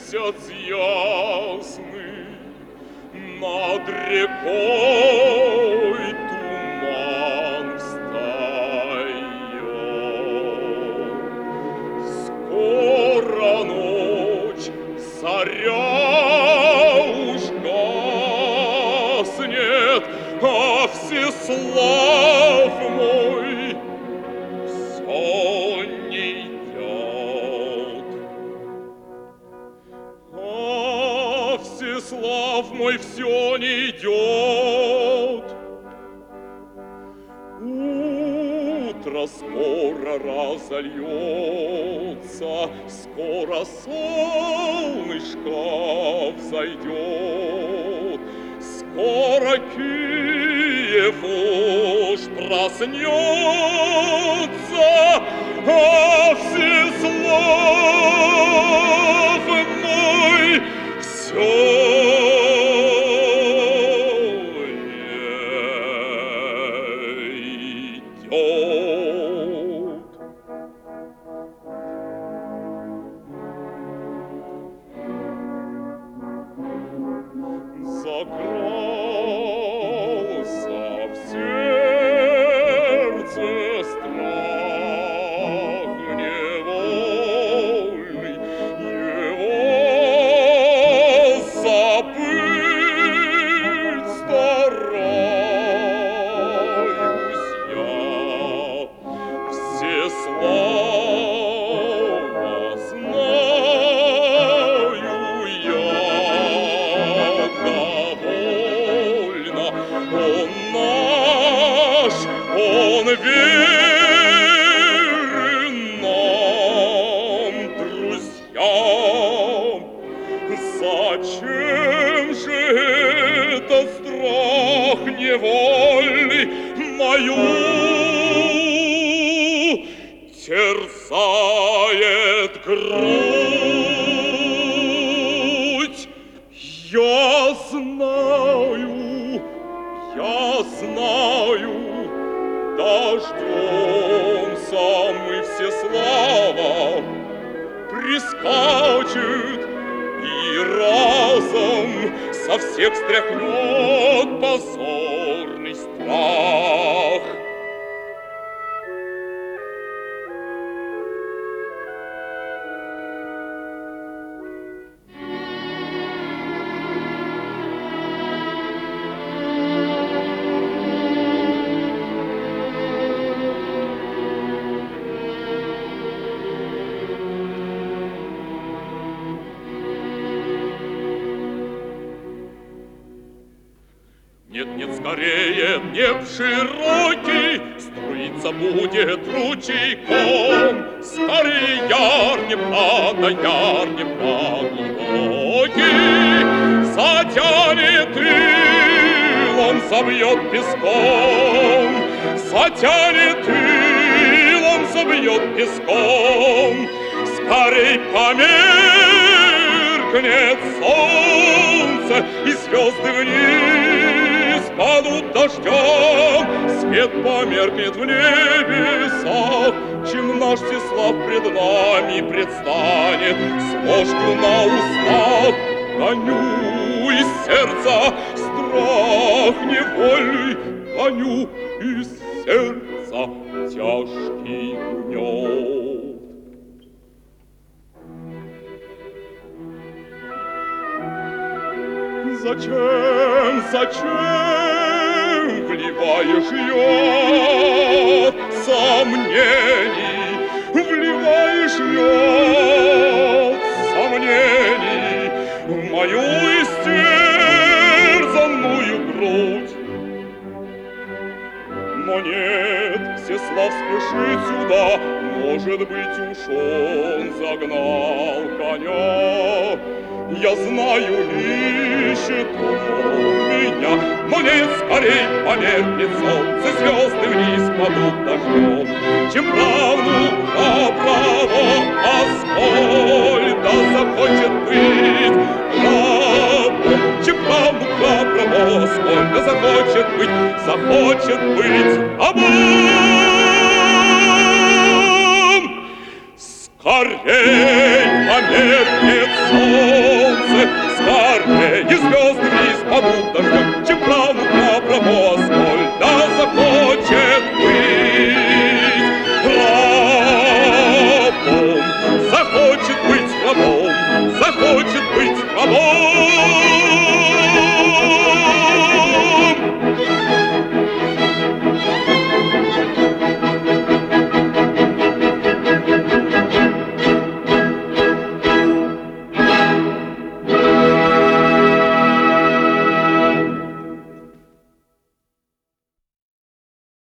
месяц ясный, над рекой туман встает. Скоро ночь, заря уж гаснет, а Всеслав мой всё не идёт. А Всеслав мой всё не идёт. Утро скоро разольется, скоро солнышко взойдет, скоро Киев уж проснется, а Всеслав мой всё закрался в сердце страх невольный, его забыть стараюсь я. Всеслава знаю я довольно, он наш, он верен нам, друзьям. Зачем же это страх невольный мою терзает грудь? Я знаю, дождемся мы Всеслава, прискачет и разом со всех стряхнет позорный страх. Нет, скорее, Днеп широкий струиться будет ручейком. Старый яр Днепра, яр Днепра глубокий, затянет илом, забьет песком, затянет илом, забьет песком. Скорей померкнет солнце, и звезды вниз падут дождем. Свет померкнет в небесах, чем наш Всеслав пред нами предстанет. С ложью на устах гоню из сердца страх невольный, гоню из сердца тяжкий гнет. Зачем вливаешь яд сомнений, вливаешь яд сомнений в мою истерзанную грудь? Но нет, Всеслав спешит сюда, может быть, уж он загнал коня. Я знаю, ищет он меня, но нет, скорей померкнет солнце, звезды вниз падут дождем. Чем правду право, Аскольда захочет быть рабом, чем правду право, Аскольда захочет быть рабом. Скорей померкнет солнце, скорее звезды вниз падут дождем.